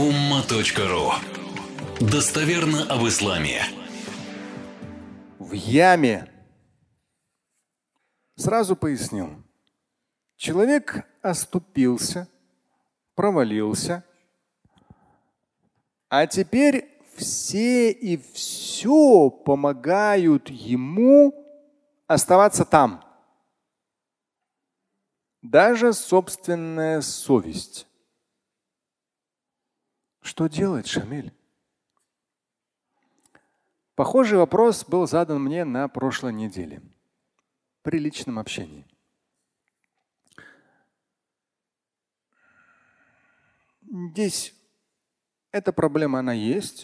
umma.ru. Достоверно об исламе. В яме. Сразу пояснил. Человек оступился, провалился, а теперь все и все помогают ему оставаться там. Даже собственная совесть. Что делать, Шамиль? Похожий вопрос был задан мне на прошлой неделе при личном общении. Здесь эта проблема, она есть.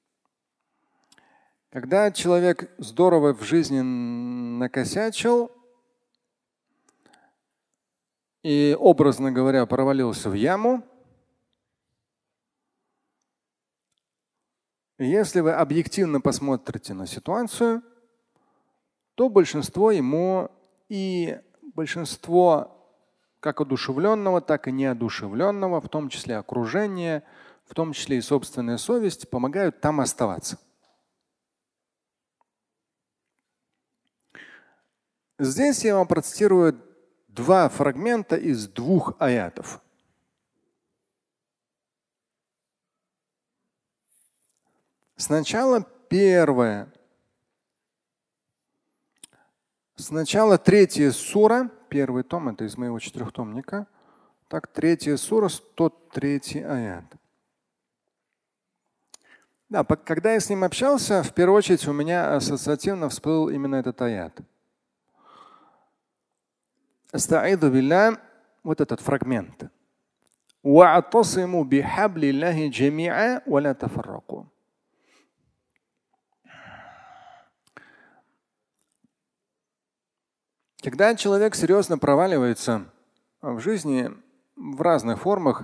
Когда человек здорово в жизни накосячил и, образно говоря, провалился в яму, если вы объективно посмотрите на ситуацию, то большинство как одушевленного, так и неодушевленного, в том числе окружение, в том числе и собственная совесть, помогают там оставаться. Здесь я вам процитирую два фрагмента из двух аятов. Сначала третья сура, первый том, это из моего четырехтомника. Так, третья сура, 103 аят. Да, когда я с ним общался, в первую очередь у меня ассоциативно всплыл именно этот аят. Астаиду билля, вот этот фрагмент. Когда человек серьезно проваливается в жизни в разных формах,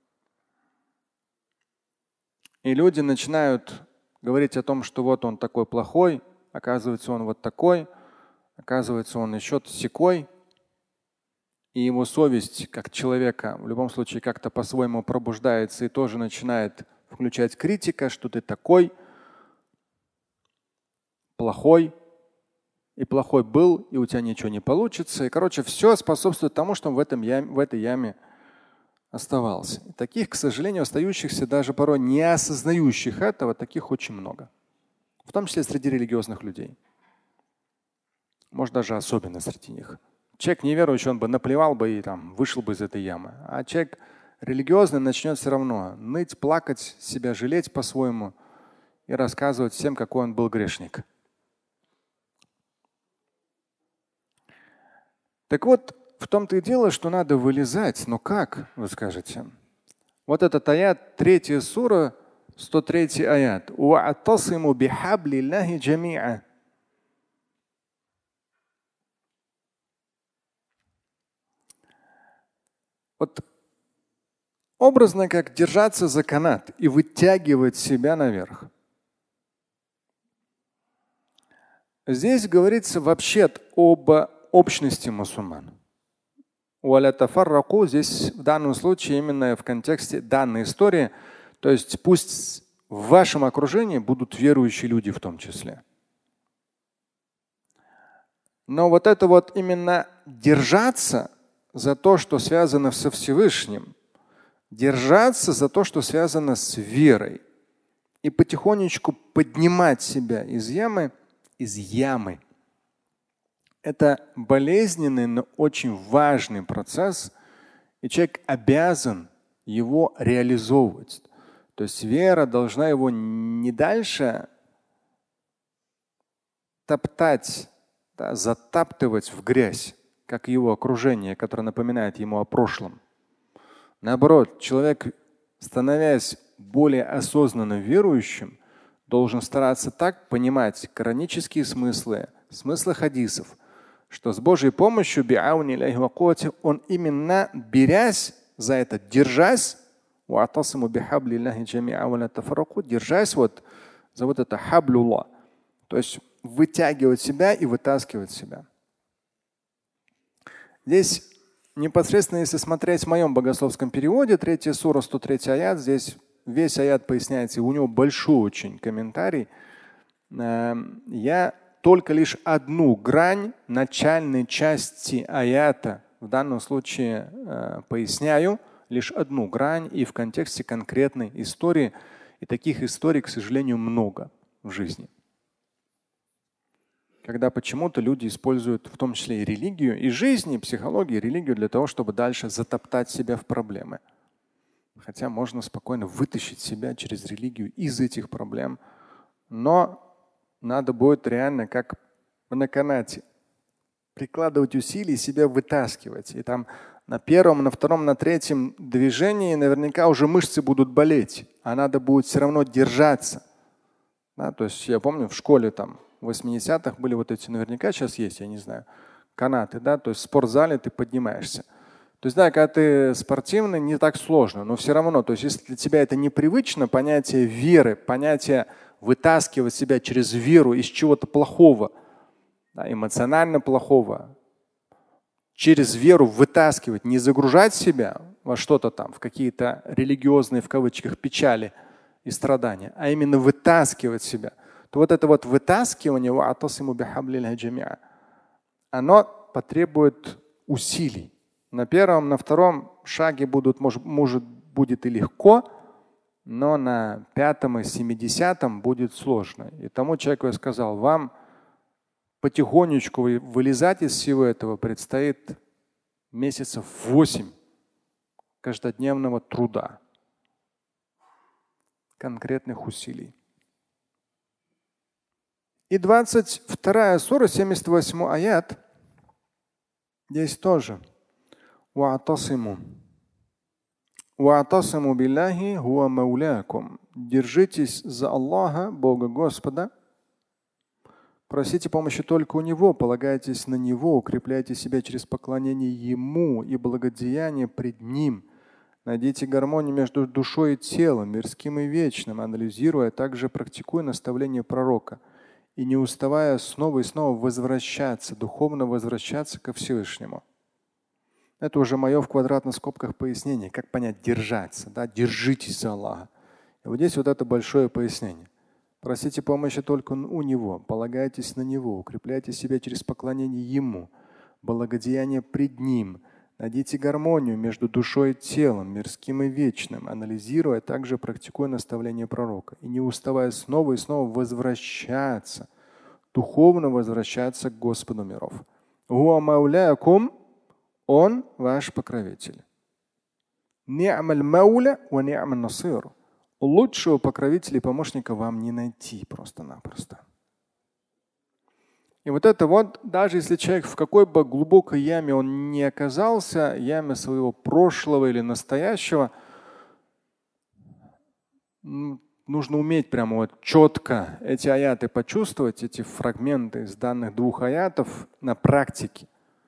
и люди начинают говорить о том, что вот он такой плохой, оказывается, он вот такой, оказывается, он еще сякой, и его совесть как человека в любом случае как-то по-своему пробуждается и тоже начинает включать критика, что ты такой плохой, и плохой был, и у тебя ничего не получится. И, короче, все способствует тому, что он в этой яме оставался. И таких, к сожалению, остающихся, даже порой не осознающих этого, таких очень много. В том числе среди религиозных людей. Может, даже особенно среди них. Человек неверующий, он бы наплевал бы и вышел бы из этой ямы. А человек религиозный начнет все равно ныть, плакать, себя жалеть по-своему и рассказывать всем, какой он был грешник. Так вот, в том-то и дело, что надо вылезать. Но как, вы скажете? Вот этот аят, 3 сура, 103 аят. Вот образно как держаться за канат и вытягивать себя наверх. Здесь говорится вообще об общности мусульман. Здесь в данном случае именно в контексте данной истории, то есть пусть в вашем окружении будут верующие люди в том числе. Но вот это вот именно держаться за то, что связано со Всевышним, держаться за то, что связано с верой, и потихонечку поднимать себя из ямы. Это болезненный, но очень важный процесс, и человек обязан его реализовывать. То есть вера должна его не дальше топтать, затаптывать в грязь, как его окружение, которое напоминает ему о прошлом. Наоборот, человек, становясь более осознанно верующим, должен стараться так понимать коранические смыслы хадисов, что с Божьей помощью, он именно берясь за это, держась вот за вот это хаблюллах, то есть вытягивать себя и вытаскивать себя. Здесь непосредственно, если смотреть в моем богословском переводе, 3 сура, 103 аят, здесь весь аят поясняется, и у него большой очень комментарий. Я только лишь одну грань начальной части аята в данном случае поясняю, лишь одну грань и в контексте конкретной истории. И таких историй, к сожалению, много в жизни. Когда почему-то люди используют в том числе и религию, и жизнь, и психологию, и религию для того, чтобы дальше затоптать себя в проблемы. Хотя можно спокойно вытащить себя через религию из этих проблем. Но надо будет реально, как на канате, прикладывать усилия и себя вытаскивать. И там на первом, на втором, на третьем движении наверняка уже мышцы будут болеть, а надо будет все равно держаться. Да, то есть я помню в школе там в 80-х были вот эти, наверняка сейчас есть, я не знаю, канаты, да, то есть в спортзале ты поднимаешься. То есть да, когда ты спортивный, не так сложно, но все равно, то есть если для тебя это непривычно, понятие веры, понятие вытаскивать себя через веру из чего-то плохого, да, эмоционально плохого, через веру вытаскивать, не загружать себя во что-то там, в какие-то религиозные, в кавычках, печали и страдания, а именно вытаскивать себя, то вот это вот вытаскивание, оно потребует усилий. На первом, на втором шаге может будет и легко, но на пятом и 70-м будет сложно. И тому человеку я сказал, вам потихонечку вылезать из всего этого предстоит месяцев 8 каждодневного труда, конкретных усилий. И 22 сура, 78 аят, здесь тоже. Ва'тасиму биллахи хуа маулякум. Держитесь за Аллаха, Бога Господа. Просите помощи только у Него, полагайтесь на Него, укрепляйте себя через поклонение Ему и благодеяние пред Ним. Найдите гармонию между душой и телом, мирским и вечным, анализируя, а также практикуя наставление пророка. И не уставая снова и снова возвращаться, духовно возвращаться ко Всевышнему. Это уже мое в квадратных скобках пояснение, как понять держаться, да? Держитесь за Аллаха. И вот здесь вот это большое пояснение. Просите помощи только у Него, полагайтесь на Него, укрепляйте себя через поклонение Ему, благодеяние пред Ним. Найдите гармонию между душой и телом, мирским и вечным, анализируя, а также практикуя наставление пророка. И не уставая снова и снова возвращаться, духовно возвращаться к Господу миров. Он ваш покровитель. Лучшего покровителя и помощника вам не найти просто-напросто. И вот это вот, даже если человек в какой бы глубокой яме он не оказался, яме своего прошлого или настоящего, нужно уметь прямо вот четко эти аяты почувствовать, эти фрагменты из данных двух аятов на практике.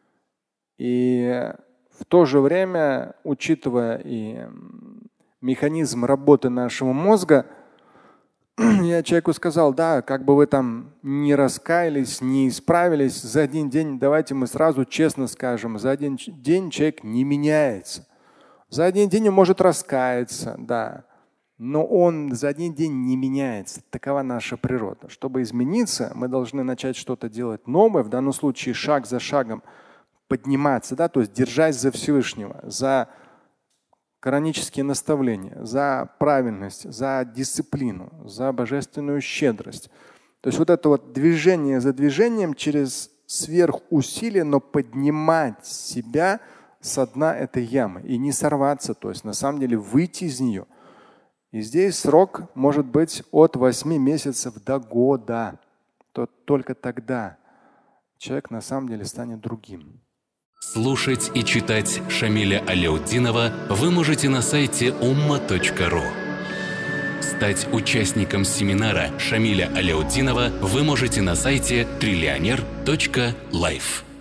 И в то же время, учитывая и механизм работы нашего мозга, я человеку сказал, да, как бы вы там не раскаялись, не исправились, за один день, давайте мы сразу честно скажем, за один день человек не меняется. За один день он может раскаяться, да, но он за один день не меняется. Такова наша природа. Чтобы измениться, мы должны начать что-то делать новое, в данном случае шаг за шагом подниматься, да, то есть держась за Всевышнего, за коранические наставления, за правильность, за дисциплину, за божественную щедрость. То есть вот это вот движение за движением через сверхусилие, но поднимать себя со дна этой ямы и не сорваться, то есть на самом деле выйти из нее. И здесь срок может быть от 8 месяцев до года. То только тогда человек на самом деле станет другим. Слушать и читать Шамиля Аляутдинова вы можете на сайте umma.ru. Стать участником семинара Шамиля Аляутдинова вы можете на сайте trillioner.life.